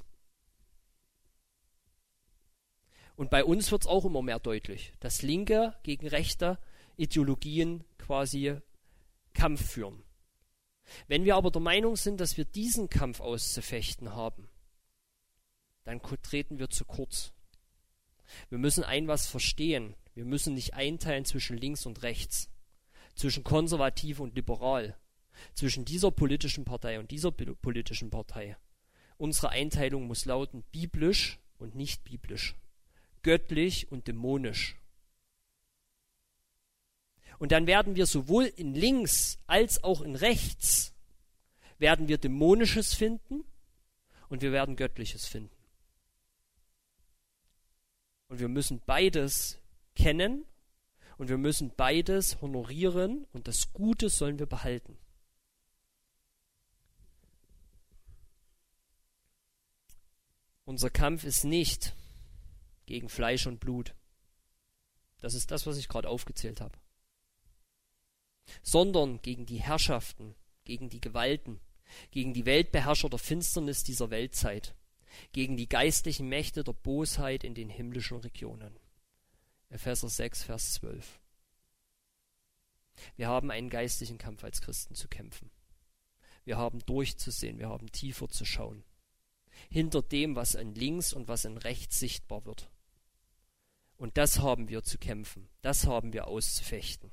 Und bei uns wird es auch immer mehr deutlich, dass linke gegen rechte Ideologien quasi Kampf führen. Wenn wir aber der Meinung sind, dass wir diesen Kampf auszufechten haben, dann treten wir zu kurz. Wir müssen was verstehen. Wir müssen nicht einteilen zwischen links und rechts, zwischen konservativ und liberal, zwischen dieser politischen Partei und dieser politischen Partei. Unsere Einteilung muss lauten, biblisch und nicht biblisch. Göttlich und dämonisch. Und dann werden wir sowohl in links als auch in rechts werden wir Dämonisches finden und wir werden Göttliches finden. Und wir müssen beides kennen und wir müssen beides honorieren und das Gute sollen wir behalten. Unser Kampf ist nicht gegen Fleisch und Blut. Das ist das, was ich gerade aufgezählt habe. Sondern gegen die Herrschaften, gegen die Gewalten, gegen die Weltbeherrscher der Finsternis dieser Weltzeit, gegen die geistlichen Mächte der Bosheit in den himmlischen Regionen. Epheser 6, Vers 12. Wir haben einen geistlichen Kampf als Christen zu kämpfen. Wir haben durchzusehen, wir haben tiefer zu schauen. Hinter dem, was in links und was in rechts sichtbar wird. Und das haben wir zu kämpfen, das haben wir auszufechten.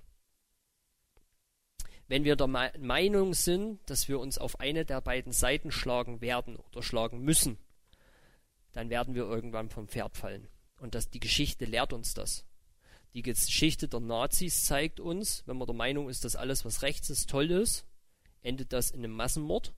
Wenn wir der Meinung sind, dass wir uns auf eine der beiden Seiten schlagen werden oder schlagen müssen, dann werden wir irgendwann vom Pferd fallen. Und die Geschichte lehrt uns das. Die Geschichte der Nazis zeigt uns, wenn man der Meinung ist, dass alles, was rechts ist, toll ist, endet das in einem Massenmord.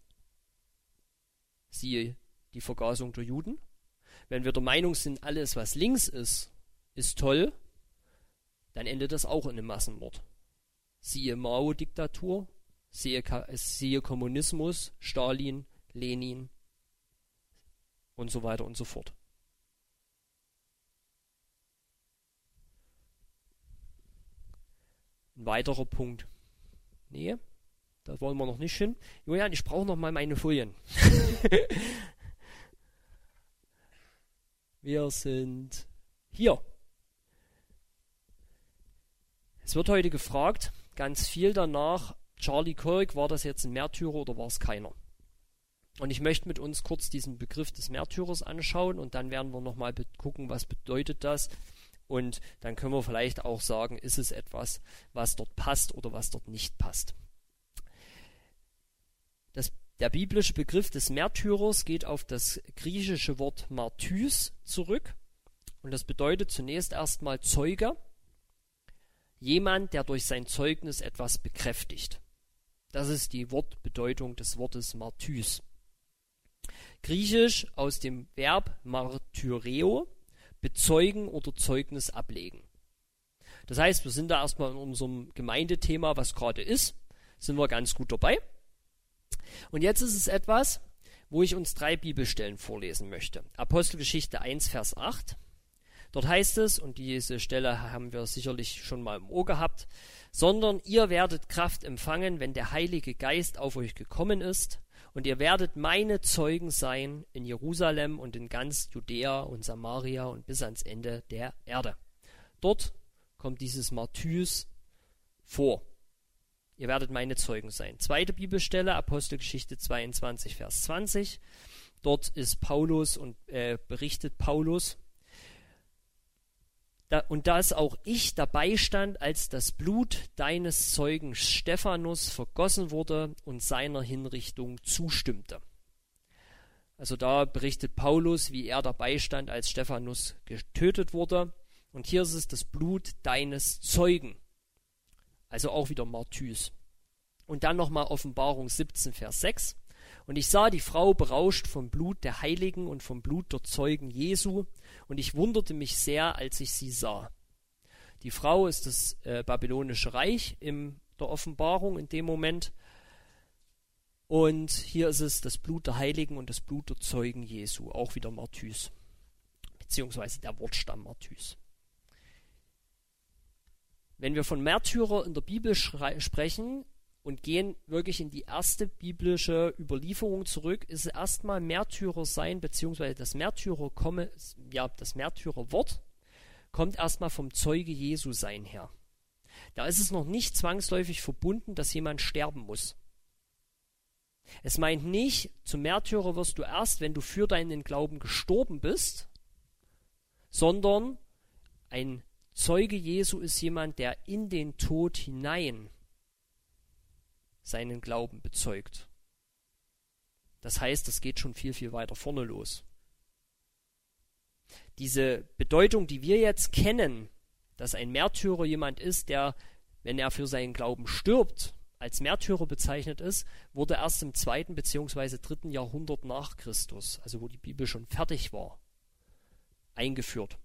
Siehe die Vergasung der Juden. Wenn wir der Meinung sind, alles, was links ist, ist toll, dann endet das auch in einem Massenmord. Siehe Mao-Diktatur, siehe Kommunismus, Stalin, Lenin und so weiter und so fort. Ein weiterer Punkt. Nee, da wollen wir noch nicht hin. Julian, ich brauche noch mal meine Folien. Wir sind hier. Es wird heute gefragt, ganz viel danach, Charlie Kirk, war das jetzt ein Märtyrer oder war es keiner? Und ich möchte mit uns kurz diesen Begriff des Märtyrers anschauen und dann werden wir nochmal gucken, was bedeutet das. Und dann können wir vielleicht auch sagen, ist es etwas, was dort passt oder was dort nicht passt. Der biblische Begriff des Märtyrers geht auf das griechische Wort Martys zurück. Und das bedeutet zunächst erstmal Zeuge. Jemand, der durch sein Zeugnis etwas bekräftigt. Das ist die Wortbedeutung des Wortes Martys. Griechisch aus dem Verb martyreo, bezeugen oder Zeugnis ablegen. Das heißt, wir sind da erstmal in unserem Gemeindethema, was gerade ist, sind wir ganz gut dabei. Und jetzt ist es etwas, wo ich uns 3 Bibelstellen vorlesen möchte. Apostelgeschichte 1, Vers 8. Dort heißt es, und diese Stelle haben wir sicherlich schon mal im Ohr gehabt, sondern ihr werdet Kraft empfangen, wenn der Heilige Geist auf euch gekommen ist, und ihr werdet meine Zeugen sein in Jerusalem und in ganz Judäa und Samaria und bis ans Ende der Erde. Dort kommt dieses Martys vor. Ihr werdet meine Zeugen sein. Zweite Bibelstelle, Apostelgeschichte 22, Vers 20. Dort ist Paulus und berichtet Paulus, und dass auch ich dabei stand, als das Blut deines Zeugen Stephanus vergossen wurde und seiner Hinrichtung zustimmte. Also da berichtet Paulus, wie er dabei stand, als Stephanus getötet wurde. Und hier ist es das Blut deines Zeugen. Also auch wieder Martys. Und dann nochmal Offenbarung 17, Vers 6. Und ich sah die Frau berauscht vom Blut der Heiligen und vom Blut der Zeugen Jesu, und ich wunderte mich sehr, als ich sie sah. Die Frau ist das babylonische Reich in der Offenbarung in dem Moment. Und hier ist es das Blut der Heiligen und das Blut der Zeugen Jesu, auch wieder Martys, beziehungsweise der Wortstamm Martys. Wenn wir von Märtyrer in der Bibel sprechen, und gehen wirklich in die erste biblische Überlieferung zurück, ist erstmal Märtyrer sein, beziehungsweise das Märtyrerwort kommt erstmal vom Zeuge Jesu sein her. Da ist es noch nicht zwangsläufig verbunden, dass jemand sterben muss. Es meint nicht, zum Märtyrer wirst du erst, wenn du für deinen Glauben gestorben bist, sondern ein Zeuge Jesu ist jemand, der in den Tod hinein seinen Glauben bezeugt. Das heißt, das geht schon viel, viel weiter vorne los. Diese Bedeutung, die wir jetzt kennen, dass ein Märtyrer jemand ist, der, wenn er für seinen Glauben stirbt, als Märtyrer bezeichnet ist, wurde erst im 2. bzw. 3. Jahrhundert nach Christus, also wo die Bibel schon fertig war, eingeführt.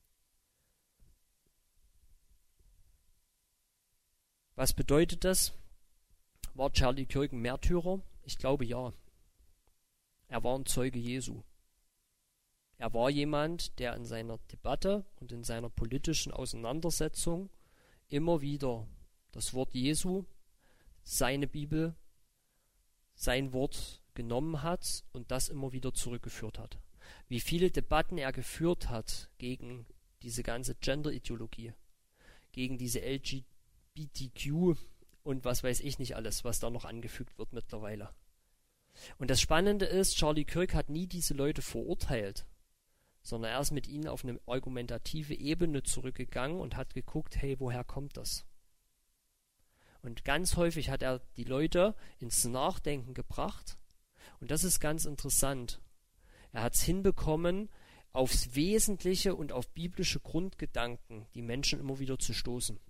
Was bedeutet das? War Charlie Kirk ein Märtyrer? Ich glaube ja. Er war ein Zeuge Jesu. Er war jemand, der in seiner Debatte und in seiner politischen Auseinandersetzung immer wieder das Wort Jesu, seine Bibel, sein Wort genommen hat und das immer wieder zurückgeführt hat. Wie viele Debatten er geführt hat gegen diese ganze Gender-Ideologie, gegen diese LGBTQ und was weiß ich nicht alles, was da noch angefügt wird mittlerweile. Und das Spannende ist, Charlie Kirk hat nie diese Leute verurteilt, sondern er ist mit ihnen auf eine argumentative Ebene zurückgegangen und hat geguckt, hey, woher kommt das? Und ganz häufig hat er die Leute ins Nachdenken gebracht. Und das ist ganz interessant. Er hat es hinbekommen, aufs Wesentliche und auf biblische Grundgedanken die Menschen immer wieder zu stoßen.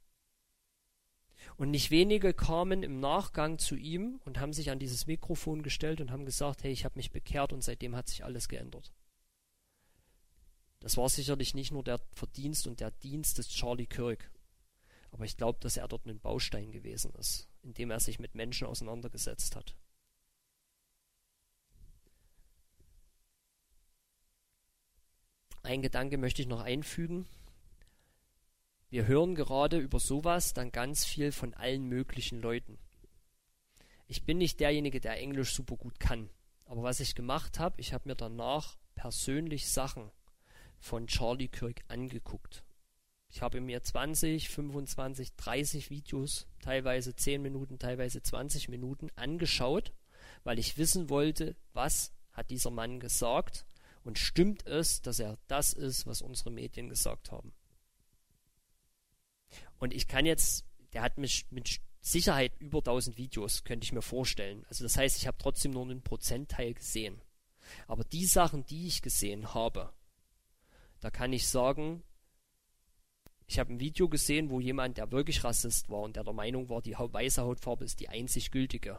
Und nicht wenige kamen im Nachgang zu ihm und haben sich an dieses Mikrofon gestellt und haben gesagt, hey, ich habe mich bekehrt und seitdem hat sich alles geändert. Das war sicherlich nicht nur der Verdienst und der Dienst des Charlie Kirk. Aber ich glaube, dass er dort ein Baustein gewesen ist, indem er sich mit Menschen auseinandergesetzt hat. Ein Gedanke möchte ich noch einfügen. Wir hören gerade über sowas dann ganz viel von allen möglichen Leuten. Ich bin nicht derjenige, der Englisch super gut kann. Aber was ich gemacht habe, ich habe mir danach persönlich Sachen von Charlie Kirk angeguckt. Ich habe mir 20, 25, 30 Videos, teilweise 10 Minuten, teilweise 20 Minuten angeschaut, weil ich wissen wollte, was hat dieser Mann gesagt und stimmt es, dass er das ist, was unsere Medien gesagt haben. Und ich kann jetzt, der hat mich mit Sicherheit über 1000 Videos, könnte ich mir vorstellen. Also das heißt, ich habe trotzdem nur einen Prozentteil gesehen. Aber die Sachen, die ich gesehen habe, da kann ich sagen, ich habe ein Video gesehen, wo jemand, der wirklich Rassist war und der Meinung war, die weiße Hautfarbe ist die einzig gültige.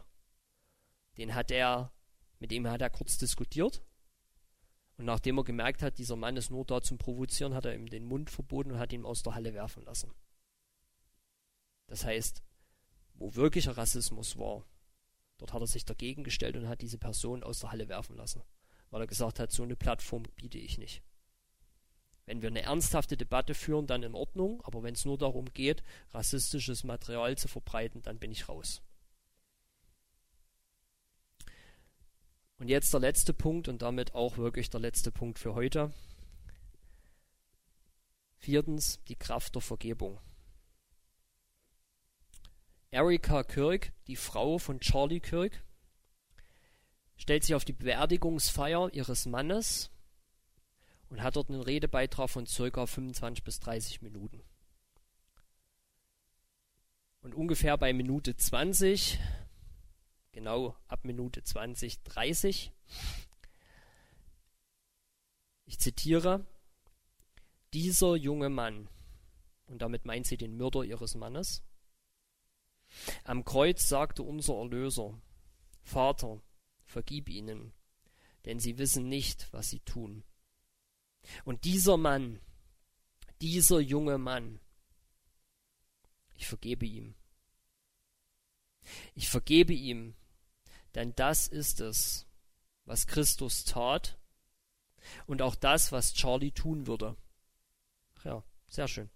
Mit dem hat er kurz diskutiert. Und nachdem er gemerkt hat, dieser Mann ist nur da zum Provozieren, hat er ihm den Mund verboten und hat ihn aus der Halle werfen lassen. Das heißt, wo wirklicher Rassismus war, dort hat er sich dagegen gestellt und hat diese Person aus der Halle werfen lassen. Weil er gesagt hat, so eine Plattform biete ich nicht. Wenn wir eine ernsthafte Debatte führen, dann in Ordnung, aber wenn es nur darum geht, rassistisches Material zu verbreiten, dann bin ich raus. Und jetzt der letzte Punkt und damit auch wirklich der letzte Punkt für heute. 4. Die Kraft der Vergebung. Erika Kirk, die Frau von Charlie Kirk, stellt sich auf die Beerdigungsfeier ihres Mannes und hat dort einen Redebeitrag von ca. 25 bis 30 Minuten. Und ungefähr bei Minute 20, genau ab Minute 20, 30, ich zitiere, dieser junge Mann, und damit meint sie den Mörder ihres Mannes, am Kreuz sagte unser Erlöser, Vater, vergib ihnen, denn sie wissen nicht, was sie tun. Und dieser Mann, dieser junge Mann, ich vergebe ihm. Ich vergebe ihm, denn das ist es, was Christus tat und auch das, was Charlie tun würde. Ja, sehr schön.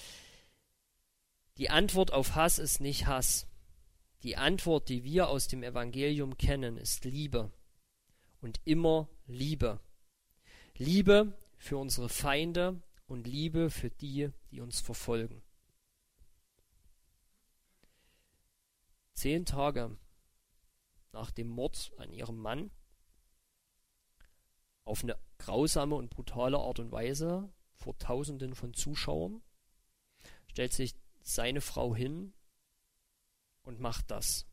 Die Antwort auf Hass ist nicht Hass. Die Antwort, die wir aus dem Evangelium kennen, ist Liebe. Und immer Liebe. Liebe für unsere Feinde und Liebe für die, die uns verfolgen. 10 Tage nach dem Mord an ihrem Mann, auf eine grausame und brutale Art und Weise, vor Tausenden von Zuschauern, stellt sich seine Frau hin und macht das.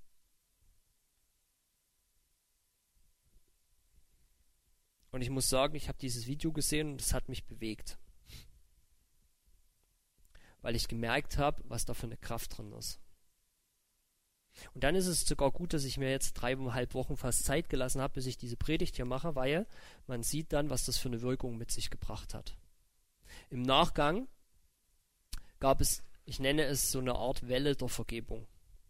Und ich muss sagen, ich habe dieses Video gesehen und es hat mich bewegt. Weil ich gemerkt habe, was da für eine Kraft drin ist. Und dann ist es sogar gut, dass ich mir jetzt 3,5 Wochen fast Zeit gelassen habe, bis ich diese Predigt hier mache, weil man sieht dann, was das für eine Wirkung mit sich gebracht hat. Im Nachgang gab es, ich nenne es so eine Art Welle der Vergebung.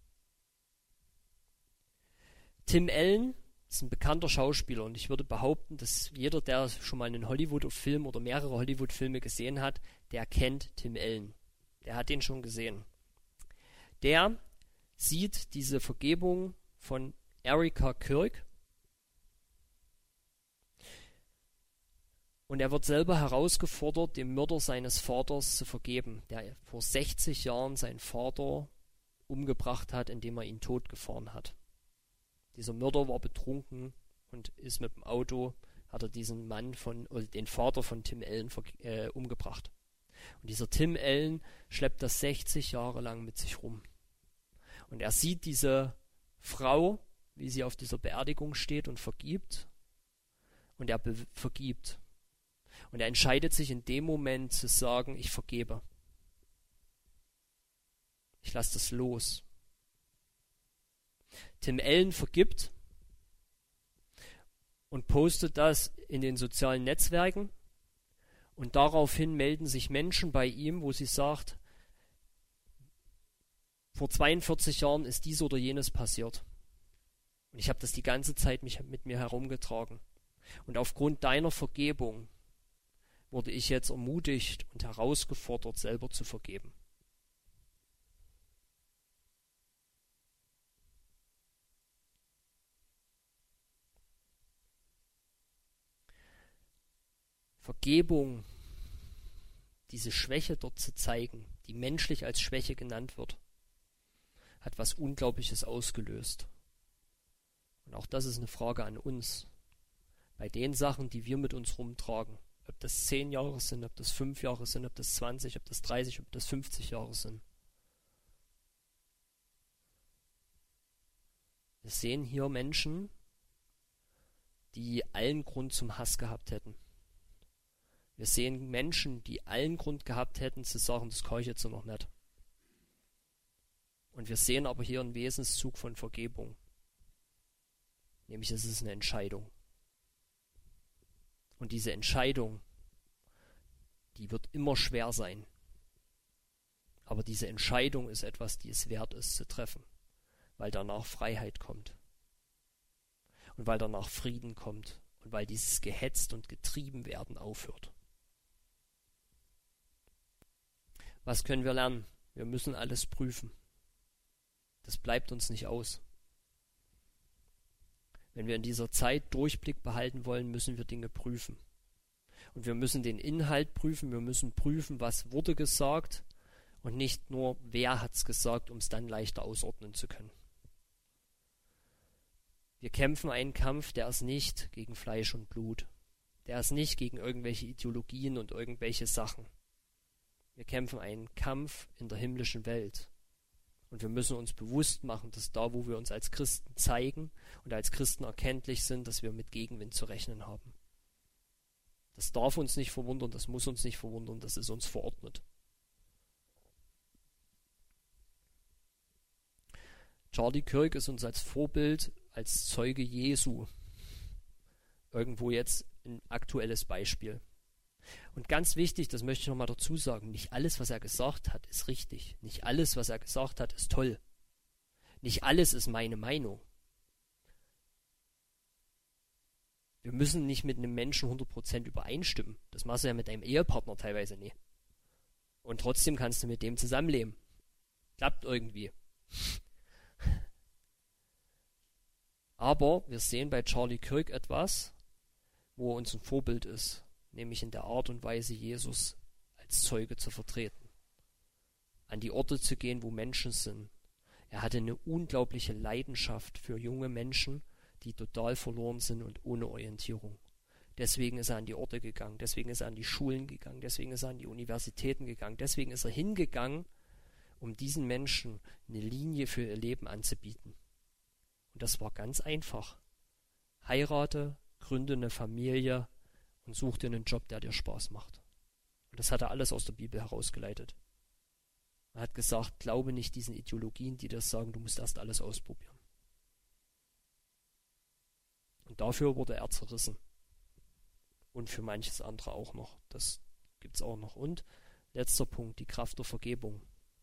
Tim Allen ist ein bekannter Schauspieler und ich würde behaupten, dass jeder, der schon mal einen Hollywood-Film oder mehrere Hollywood-Filme gesehen hat, der kennt Tim Allen. Der hat den schon gesehen. Der sieht diese Vergebung von Erika Kirk und er wird selber herausgefordert, dem Mörder seines Vaters zu vergeben, der vor 60 Jahren seinen Vater umgebracht hat, indem er ihn totgefahren hat. Dieser Mörder war betrunken und ist mit dem Auto, hat er diesen Mann oder den Vater von Tim Allen umgebracht. Und dieser Tim Allen schleppt das 60 Jahre lang mit sich rum. Und er sieht diese Frau, wie sie auf dieser Beerdigung steht und vergibt. Und er vergibt. Und er entscheidet sich in dem Moment zu sagen, ich vergebe. Ich lasse das los. Tim Allen vergibt und postet das in den sozialen Netzwerken. Und daraufhin melden sich Menschen bei ihm, wo sie sagt, vor 42 Jahren ist dies oder jenes passiert. Und ich habe das die ganze Zeit mit mir herumgetragen. Und aufgrund deiner Vergebung wurde ich jetzt ermutigt und herausgefordert, selber zu vergeben. Vergebung, diese Schwäche dort zu zeigen, die menschlich als Schwäche genannt wird, hat was Unglaubliches ausgelöst. Und auch das ist eine Frage an uns. Bei den Sachen, die wir mit uns rumtragen, ob das 10 Jahre sind, ob das 5 Jahre sind, ob das 20, ob das 30, ob das 50 Jahre sind. Wir sehen hier Menschen, die allen Grund zum Hass gehabt hätten. Wir sehen Menschen, die allen Grund gehabt hätten, zu sagen, das kann ich jetzt noch nicht. Und wir sehen aber hier einen Wesenszug von Vergebung. Nämlich, es ist eine Entscheidung. Und diese Entscheidung, die wird immer schwer sein. Aber diese Entscheidung ist etwas, die es wert ist zu treffen. Weil danach Freiheit kommt. Und weil danach Frieden kommt. Und weil dieses gehetzt und getrieben werden aufhört. Was können wir lernen? Wir müssen alles prüfen. Das bleibt uns nicht aus. Wenn wir in dieser Zeit Durchblick behalten wollen, müssen wir Dinge prüfen. Und wir müssen den Inhalt prüfen, wir müssen prüfen, was wurde gesagt und nicht nur, wer hat es gesagt, um es dann leichter ausordnen zu können. Wir kämpfen einen Kampf, der ist nicht gegen Fleisch und Blut. Der ist nicht gegen irgendwelche Ideologien und irgendwelche Sachen. Wir kämpfen einen Kampf in der himmlischen Welt. Und wir müssen uns bewusst machen, dass da, wo wir uns als Christen zeigen und als Christen erkenntlich sind, dass wir mit Gegenwind zu rechnen haben. Das darf uns nicht verwundern, das muss uns nicht verwundern, das ist uns verordnet. Charlie Kirk ist uns als Vorbild, als Zeuge Jesu irgendwo jetzt ein aktuelles Beispiel. Und ganz wichtig, das möchte ich nochmal dazu sagen, nicht alles, was er gesagt hat, ist richtig. Nicht alles, was er gesagt hat, ist toll. Nicht alles ist meine Meinung. Wir müssen nicht mit einem Menschen 100% übereinstimmen. Das machst du ja mit deinem Ehepartner teilweise nie. Und trotzdem kannst du mit dem zusammenleben. Klappt irgendwie. Aber wir sehen bei Charlie Kirk etwas, wo uns ein Vorbild ist. Nämlich in der Art und Weise, Jesus als Zeuge zu vertreten. An die Orte zu gehen, wo Menschen sind. Er hatte eine unglaubliche Leidenschaft für junge Menschen, die total verloren sind und ohne Orientierung. Deswegen ist er an die Orte gegangen, deswegen ist er an die Schulen gegangen, deswegen ist er an die Universitäten gegangen, deswegen ist er hingegangen, um diesen Menschen eine Linie für ihr Leben anzubieten. Und das war ganz einfach. Heirate, gründe eine Familie, und such dir einen Job, der dir Spaß macht. Und das hat er alles aus der Bibel herausgeleitet. Er hat gesagt, glaube nicht diesen Ideologien, die dir sagen, du musst erst alles ausprobieren. Und dafür wurde er zerrissen. Und für manches andere auch noch. Das gibt es auch noch. Und letzter Punkt, die Kraft der Vergebung.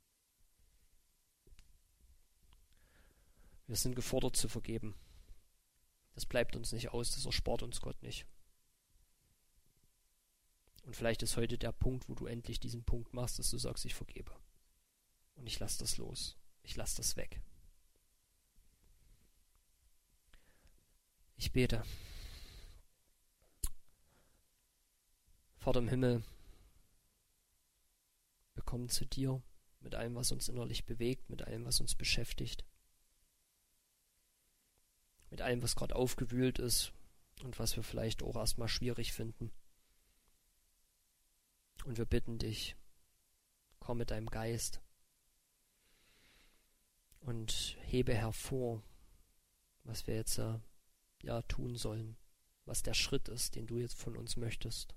Wir sind gefordert zu vergeben. Das bleibt uns nicht aus, das erspart uns Gott nicht. Und vielleicht ist heute der Punkt, wo du endlich diesen Punkt machst, dass du sagst, ich vergebe. Und ich lasse das los. Ich lasse das weg. Ich bete. Vater im Himmel, wir kommen zu dir mit allem, was uns innerlich bewegt, mit allem, was uns beschäftigt, mit allem, was gerade aufgewühlt ist und was wir vielleicht auch erstmal schwierig finden. Und wir bitten dich, komm mit deinem Geist und hebe hervor, was wir jetzt tun sollen, was der Schritt ist, den du jetzt von uns möchtest.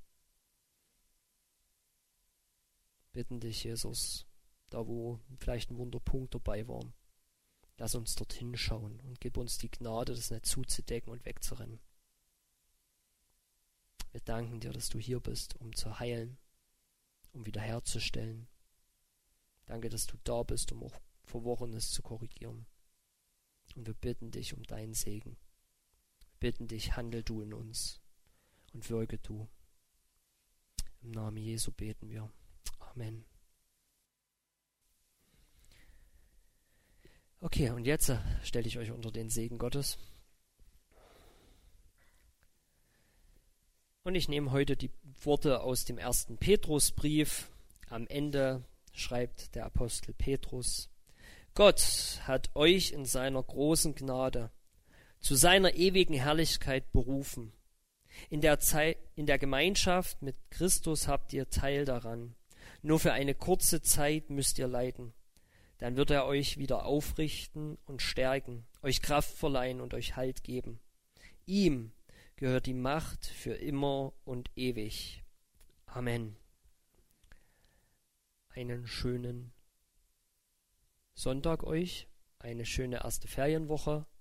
Bitten dich, Jesus, da wo vielleicht ein Wunderpunkt dabei war, lass uns dorthin schauen und gib uns die Gnade, das nicht zuzudecken und wegzurennen. Wir danken dir, dass du hier bist, um zu heilen, um wiederherzustellen. Danke, dass du da bist, um auch Verworrenes zu korrigieren. Und wir bitten dich um deinen Segen. Wir bitten dich, handel du in uns und wirke du. Im Namen Jesu beten wir. Amen. Okay, und jetzt stelle ich euch unter den Segen Gottes. Und ich nehme heute die Worte aus dem 1. Petrusbrief. Am Ende schreibt der Apostel Petrus: Gott hat euch in seiner großen Gnade zu seiner ewigen Herrlichkeit berufen. In der Gemeinschaft mit Christus habt ihr Teil daran. Nur für eine kurze Zeit müsst ihr leiden. Dann wird er euch wieder aufrichten und stärken, euch Kraft verleihen und euch Halt geben. Ihm gehört die Macht für immer und ewig. Amen. Einen schönen Sonntag euch, eine schöne erste Ferienwoche